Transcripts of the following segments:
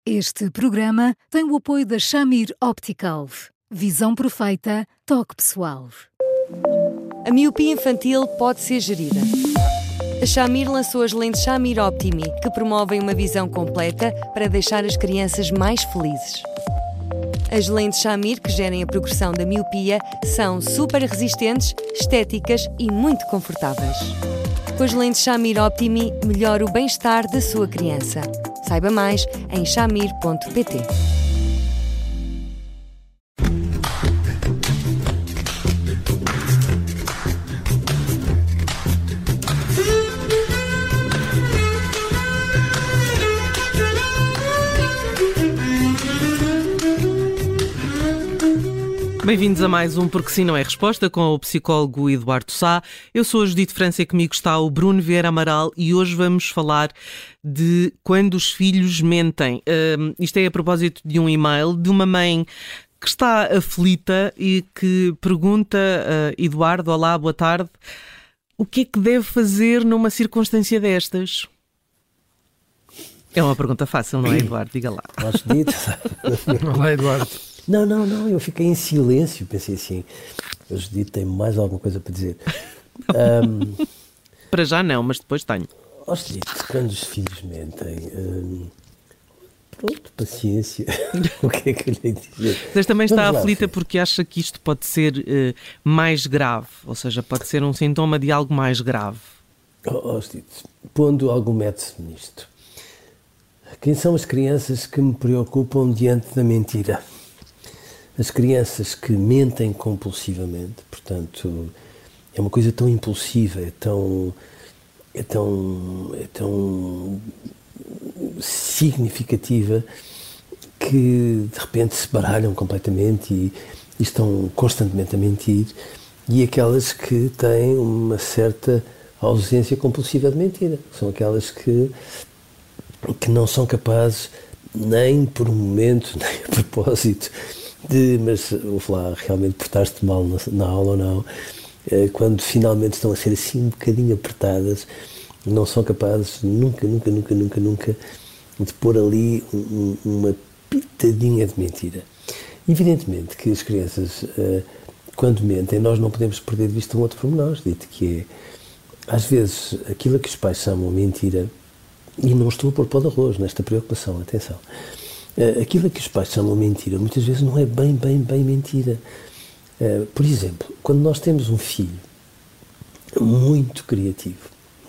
Este programa tem o apoio da Shamir Optical. Visão perfeita, toque pessoal. A miopia infantil pode ser gerida. A Shamir lançou as lentes Shamir Optimi, que promovem uma visão completa para deixar as crianças mais felizes. As lentes Shamir, que gerem a progressão da miopia, são super resistentes, estéticas e muito confortáveis. Com as lentes Shamir Optimi, melhora o bem-estar da sua criança. Saiba mais em shamir.pt. Bem-vindos a mais um Porque Sim Não É Resposta com o psicólogo Eduardo Sá. Eu sou a Judite França e comigo está o Bruno Vieira Amaral e hoje vamos falar de quando os filhos mentem. Isto é a propósito de um e-mail de uma mãe que está aflita e que pergunta a Eduardo: olá, boa tarde, o que é que deve fazer numa circunstância destas? É uma pergunta fácil, não é, Eduardo? Diga lá. Olá, Judite. Olá, Eduardo. Não, eu fiquei em silêncio, pensei assim, a Judite tem mais alguma coisa para dizer. Para já não, mas depois tenho. Judite, quando os filhos mentem, pronto, paciência, o que é que eu lhe hei de dizer? Mas também está Vamos lá, aflita sim. porque acha que isto pode ser mais grave, ou seja, pode ser um sintoma de algo mais grave. Judite, pondo algum método nisto, quem são as crianças que me preocupam diante da mentira? As crianças que mentem compulsivamente, portanto, é uma coisa tão impulsiva, é tão significativa que de repente se baralham completamente e estão constantemente a mentir, e aquelas que têm uma certa ausência compulsiva de mentira, são aquelas que não são capazes nem por um momento, nem a propósito, mas ouve lá, realmente portaste mal na aula ou não, quando finalmente estão a ser assim um bocadinho apertadas, não são capazes nunca de pôr ali uma pitadinha de mentira. Evidentemente que as crianças, quando mentem, nós não podemos perder de vista um outro pormenor, dito que é, às vezes, aquilo que os pais chamam mentira, e não estou a pôr pó de arroz nesta preocupação, atenção, aquilo que os pais chamam mentira, muitas vezes não é bem mentira. Por exemplo, quando nós temos um filho muito criativo,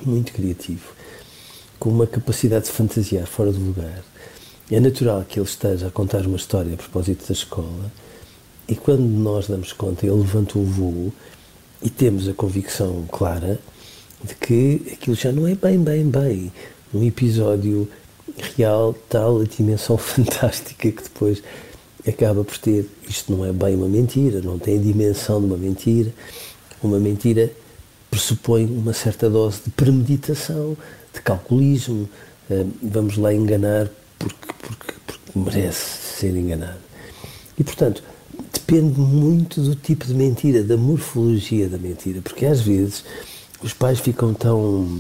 com uma capacidade de fantasiar fora do lugar, é natural que ele esteja a contar uma história a propósito da escola e quando nós damos conta, ele levanta o voo e temos a convicção clara de que aquilo já não é bem um episódio real, tal a dimensão fantástica que depois acaba por ter. Isto não é bem uma mentira, não tem a dimensão de uma mentira. Uma mentira pressupõe uma certa dose de premeditação, de calculismo. Vamos lá enganar porque merece ser enganado. E, portanto, depende muito do tipo de mentira, da morfologia da mentira, porque às vezes os pais ficam tão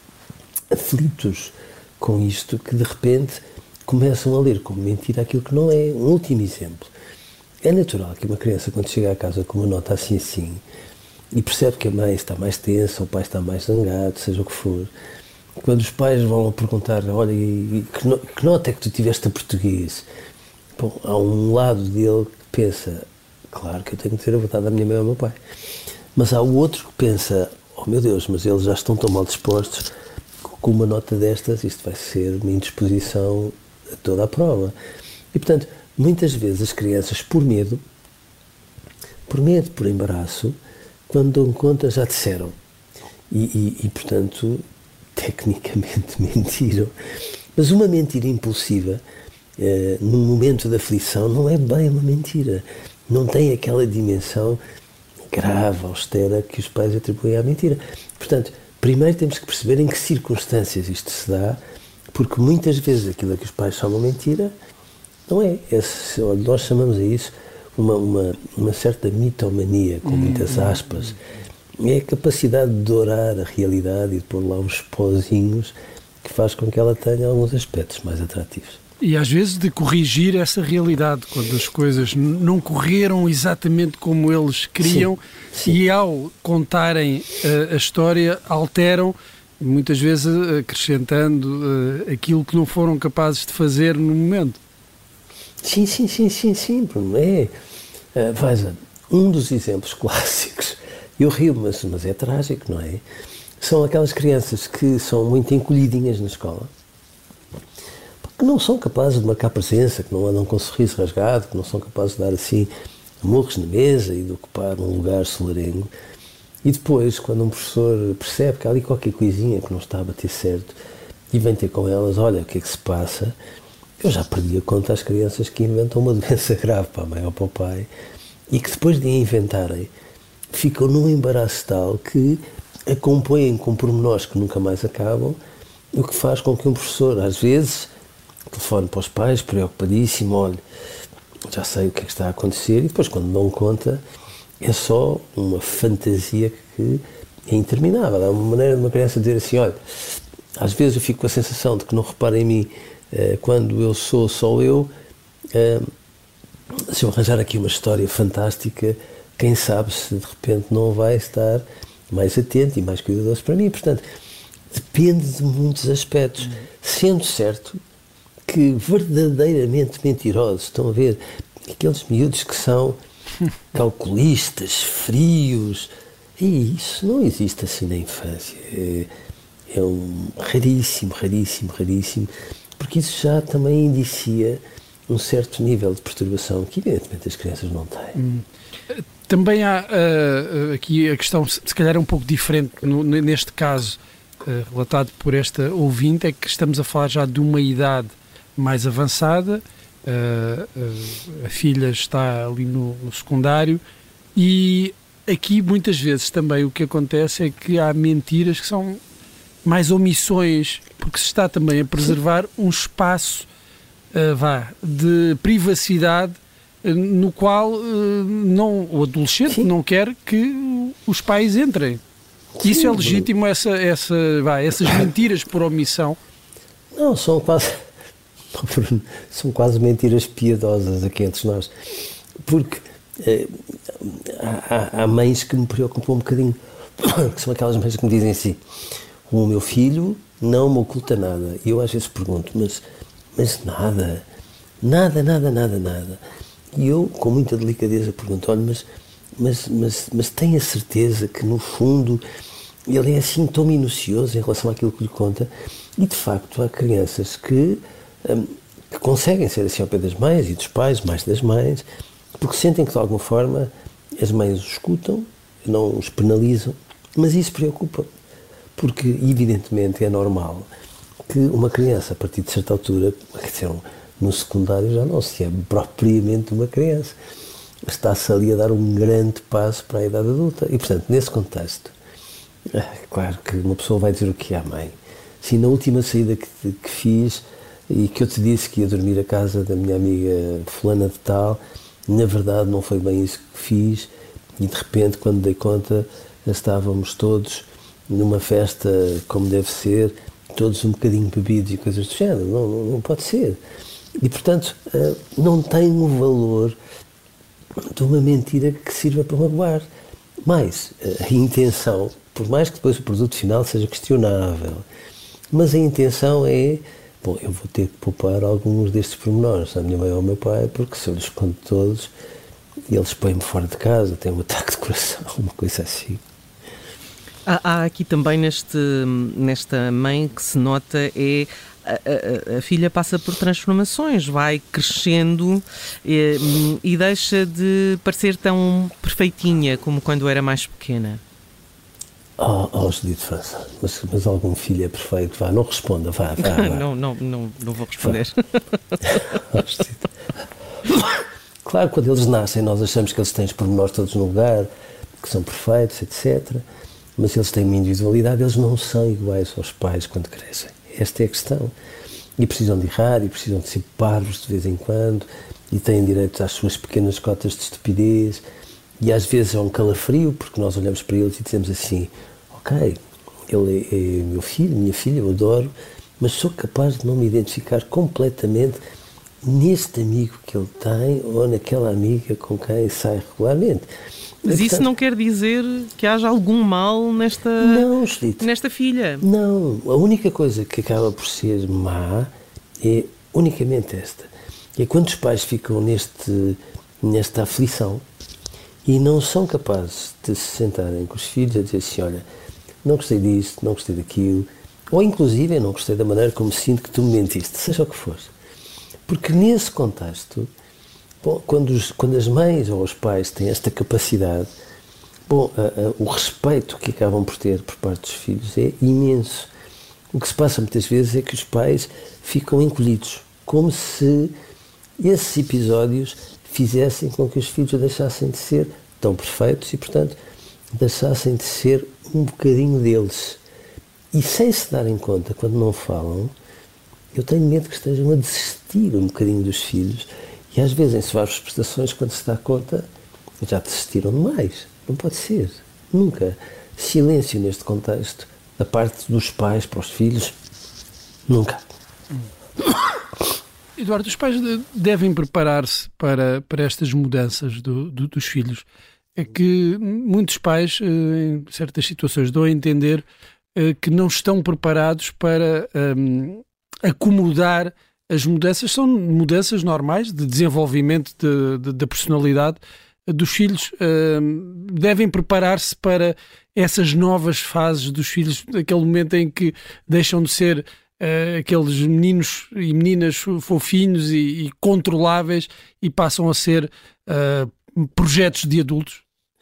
aflitos com isto que de repente começam a ler como mentira aquilo que não é. Um último exemplo. É natural que uma criança, quando chega a casa com uma nota assim e percebe que a mãe está mais tensa, o pai está mais zangado, seja o que for, quando os pais vão a perguntar: olha, que nota é que tu tiveste a português? Bom, há um lado dele que pensa: claro que eu tenho que dizer a verdade à minha mãe ou ao meu pai. Mas há o outro que pensa: oh meu Deus, mas eles já estão tão mal dispostos, com uma nota destas, isto vai ser uma indisposição a toda a prova. E, portanto, muitas vezes as crianças, por medo, por embaraço, quando dão conta, já disseram. E, portanto, tecnicamente mentiram. Mas uma mentira impulsiva, num momento de aflição, não é bem uma mentira. Não tem aquela dimensão grave, austera, que os pais atribuem à mentira. Portanto, primeiro temos que perceber em que circunstâncias isto se dá, porque muitas vezes aquilo que os pais chamam mentira não é. Nós chamamos a isso uma certa mitomania, com muitas aspas. É a capacidade de dourar a realidade e de pôr lá uns pozinhos que faz com que ela tenha alguns aspectos mais atrativos. E às vezes de corrigir essa realidade, quando as coisas não correram exatamente como eles queriam. Sim. E ao contarem a história alteram, muitas vezes acrescentando aquilo que não foram capazes de fazer no momento. Sim, veja, um dos exemplos clássicos, eu rio, mas é trágico, não é? São aquelas crianças que são muito encolhidinhas na escola, que não são capazes de marcar presença, que não andam com um sorriso rasgado, que não são capazes de dar assim murros na mesa e de ocupar um lugar solarengo. E depois, quando um professor percebe que há ali qualquer coisinha que não está a bater certo e vem ter com elas, olha, o que é que se passa? Eu já perdi a conta às crianças que inventam uma doença grave para a mãe ou para o pai e que depois de a inventarem ficam num embaraço tal que a compõem com pormenores que nunca mais acabam, o que faz com que um professor, às vezes, telefone para os pais, preocupadíssimo, olha, já sei o que é que está a acontecer, e depois quando dão conta é só uma fantasia que é interminável. Há uma maneira de uma criança dizer assim, olha, às vezes eu fico com a sensação de que não reparem em mim quando eu sou só eu, se eu arranjar aqui uma história fantástica, quem sabe se de repente não vai estar mais atento e mais cuidadoso para mim. Portanto, depende de muitos aspectos, sendo certo que verdadeiramente mentirosos, estão a ver, aqueles miúdos que são calculistas, frios, e isso não existe assim na infância, é um raríssimo, porque isso já também indicia um certo nível de perturbação que evidentemente as crianças não têm. Também há aqui a questão, se calhar é um pouco diferente neste caso, relatado por esta ouvinte, é que estamos a falar já de uma idade mais avançada, a filha está ali no secundário, e aqui muitas vezes também o que acontece é que há mentiras que são mais omissões, porque se está também a preservar um espaço de privacidade no qual o adolescente não quer que os pais entrem. Sim, isso é legítimo, essas mentiras por omissão? Não, são quase mentiras piedosas aqui entre nós, porque há mães que me preocupam um bocadinho, que são aquelas mães que me dizem assim, o meu filho não me oculta nada, e eu às vezes pergunto, mas nada, e eu com muita delicadeza pergunto, olha, mas tenho a certeza que no fundo ele é assim tão minucioso em relação àquilo que lhe conta, e de facto há crianças que conseguem ser assim ao pé das mães e dos pais, mais das mães, porque sentem que de alguma forma as mães os escutam, não os penalizam, mas isso preocupa, porque evidentemente é normal que uma criança a partir de certa altura, quer dizer, no secundário já não se é propriamente uma criança, está-se ali a dar um grande passo para a idade adulta e portanto nesse contexto claro que uma pessoa vai dizer o que é à mãe. Sim, na última saída que fiz e que eu te disse que ia dormir à casa da minha amiga fulana de tal, na verdade não foi bem isso que fiz e de repente quando dei conta estávamos todos numa festa como deve ser, todos um bocadinho bebidos e coisas do género, não pode ser. E portanto não tem o valor de uma mentira que sirva para magoar. Mas a intenção, por mais que depois o produto final seja questionável, mas a intenção é, bom, eu vou ter que poupar alguns destes pormenores à minha mãe ou ao meu pai, porque se eu lhes conto todos, eles põem-me fora de casa, têm um ataque de coração, uma coisa assim. Há aqui também nesta mãe que se nota a filha passa por transformações, vai crescendo e deixa de parecer tão perfeitinha como quando era mais pequena. Judite França, mas algum filho é perfeito? Vá, não responda, vá. Não vou responder. Claro, quando eles nascem nós achamos que eles têm os pormenores todos no lugar, que são perfeitos, etc. Mas eles têm uma individualidade, eles não são iguais aos pais quando crescem. Esta é a questão. E precisam de errar, e precisam de ser parvos de vez em quando, e têm direito às suas pequenas cotas de estupidez, e às vezes é um calafrio, porque nós olhamos para eles e dizemos assim, ok, ele é meu filho, minha filha, eu adoro, mas sou capaz de não me identificar completamente neste amigo que ele tem ou naquela amiga com quem sai regularmente. Mas isso não quer dizer que haja algum mal nesta filha? Não, a única coisa que acaba por ser má é unicamente esta. É quando os pais ficam nesta aflição e não são capazes de se sentarem com os filhos a dizer assim, olha, não gostei disto, não gostei daquilo, ou inclusive não gostei da maneira como sinto que tu me mentiste, seja o que for. Porque nesse contexto, quando as mães ou os pais têm esta capacidade, o respeito que acabam por ter por parte dos filhos é imenso. O que se passa muitas vezes é que os pais ficam encolhidos, como se esses episódios fizessem com que os filhos deixassem de ser tão perfeitos e, portanto, deixassem de ser um bocadinho deles. E sem se darem conta, quando não falam, eu tenho medo que estejam a desistir um bocadinho dos filhos. E às vezes, em suaves prestações, quando se dá conta, já desistiram demais. Não pode ser. Nunca. Silêncio neste contexto, da parte dos pais para os filhos, nunca. Eduardo, os pais devem preparar-se para estas mudanças dos filhos. É que muitos pais, em certas situações, dão a entender que não estão preparados para acomodar as mudanças. São mudanças normais de desenvolvimento da personalidade dos filhos. Devem preparar-se para essas novas fases dos filhos, aquele momento em que deixam de ser aqueles meninos e meninas fofinhos e controláveis e passam a ser projetos de adultos.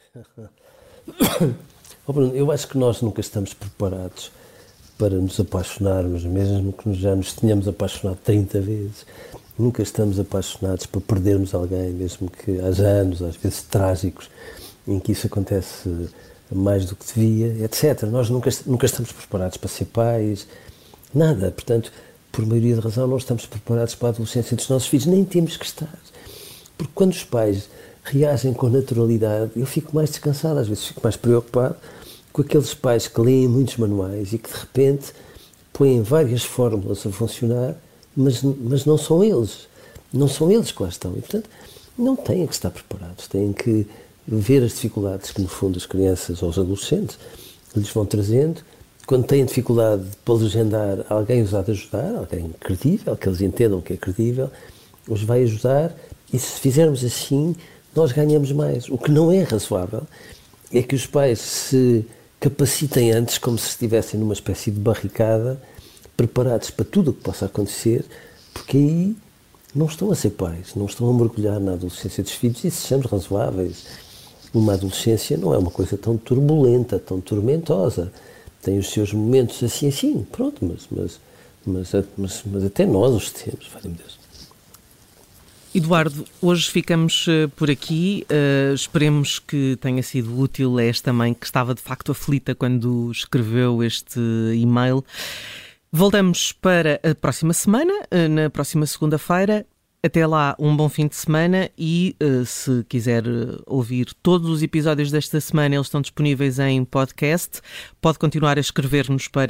Bruno, eu acho que nós nunca estamos preparados para nos apaixonarmos, mesmo que já nos tenhamos apaixonado 30 vezes. Nunca estamos apaixonados para perdermos alguém, mesmo que haja anos, às vezes trágicos, em que isso acontece mais do que devia, etc. Nós nunca estamos preparados para ser pais, nada. Portanto, por maioria de razão, não estamos preparados para a adolescência dos nossos filhos, nem temos que estar. Porque quando os pais reagem com naturalidade, eu fico mais descansado, às vezes fico mais preocupado com aqueles pais que leem muitos manuais e que de repente põem várias fórmulas a funcionar, mas não são eles que lá estão. E, portanto, não têm que estar preparados, têm que ver as dificuldades que, no fundo, as crianças ou os adolescentes lhes vão trazendo. Quando têm dificuldade para legendar, alguém os há de ajudar, alguém credível, que eles entendam que é credível, os vai ajudar, e se fizermos assim, nós ganhamos mais. O que não é razoável é que os pais se capacitem antes, como se estivessem numa espécie de barricada, preparados para tudo o que possa acontecer, porque aí não estão a ser pais, não estão a mergulhar na adolescência dos filhos, e sejamos razoáveis. Uma adolescência não é uma coisa tão turbulenta, tão tormentosa. Tem os seus momentos assim, pronto, mas até nós os temos, valeu-me Deus. Eduardo, hoje ficamos por aqui. Esperemos que tenha sido útil a esta mãe que estava de facto aflita quando escreveu este e-mail. Voltamos para a próxima semana, na próxima segunda-feira. Até lá, um bom fim de semana e se quiser ouvir todos os episódios desta semana, eles estão disponíveis em podcast. Pode continuar a escrever-nos para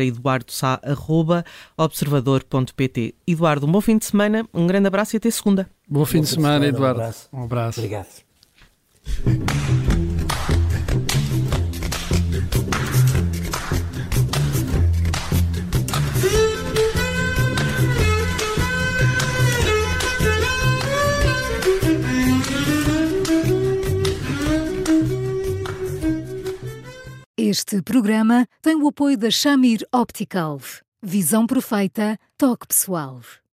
eduardo.sa@observador.pt. Eduardo, um bom fim de semana, um grande abraço e até segunda. Bom fim de semana, Eduardo. Um abraço. Obrigado. Este programa tem o apoio da Shamir Optical. Visão perfeita, toque pessoal.